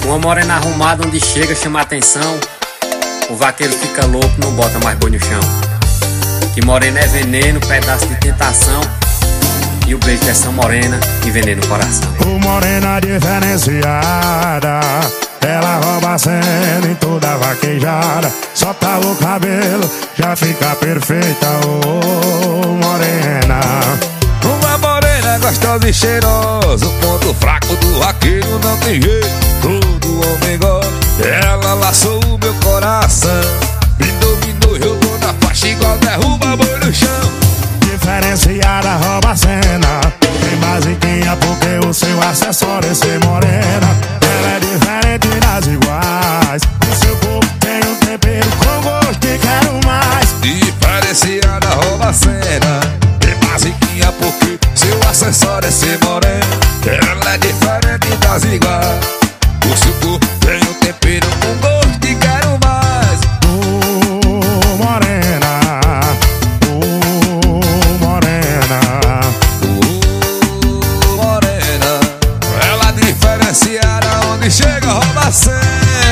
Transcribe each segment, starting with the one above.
Uma morena arrumada onde chega chama atenção. O vaqueiro fica louco, não bota mais boi no chão. Que morena é veneno, pedaço de tentação. E o beijo dessa morena envenena o coração. Morena diferenciada, ela rouba a cena em toda vaquejada. Solta o cabelo, já fica perfeita, morena. Uma morena gostosa e cheirosa, o ponto fraco do vaqueiro não tem jeito, todo homem gosta. Ela laçou o meu coração, me dominou, jogou na faixa igual derruba boi no chão. Diferenciada, rouba a cena, tem basiquinha porque o seu acessório é ser morena. Ela é diferente das iguais, o seu corpo tem um tempero com gosto e quero mais. Diferenciada, rouba a cena, tem basiquinha porque seu acessório é ser morena. Ela é diferente das iguais, o seu corpo tem um tempero com gosto e quero mais. Morena, morena, ela diferenciada, onde chega rouba a cena.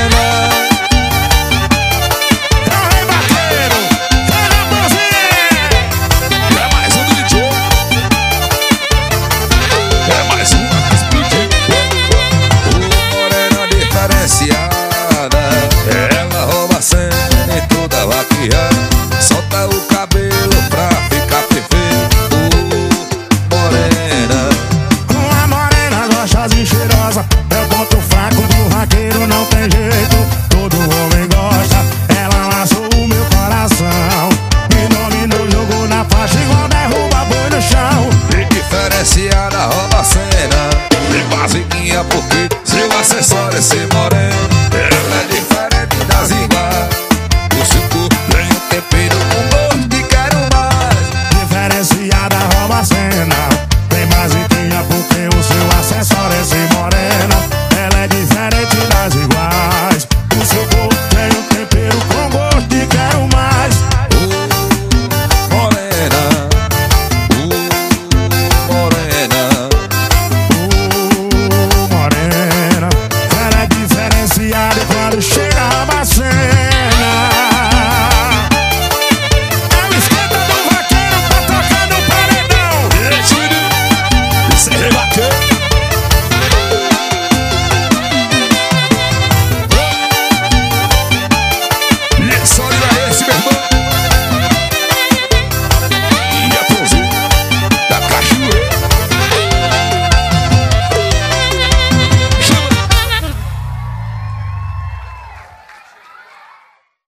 Ela rouba a cena em toda vaquejada, solta o cabelo pra ficar perfeito. Morena, uma morena gostosa e cheirosa, é o ponto fraco do vaqueiro, não tem jeito, todo homem gosta. Ela laçou o meu coração, me dominou, jogou na faixa igual derruba boi no chão. e diferenciada rouba a cena, tem basiquinha porque seu acessório é ser morena.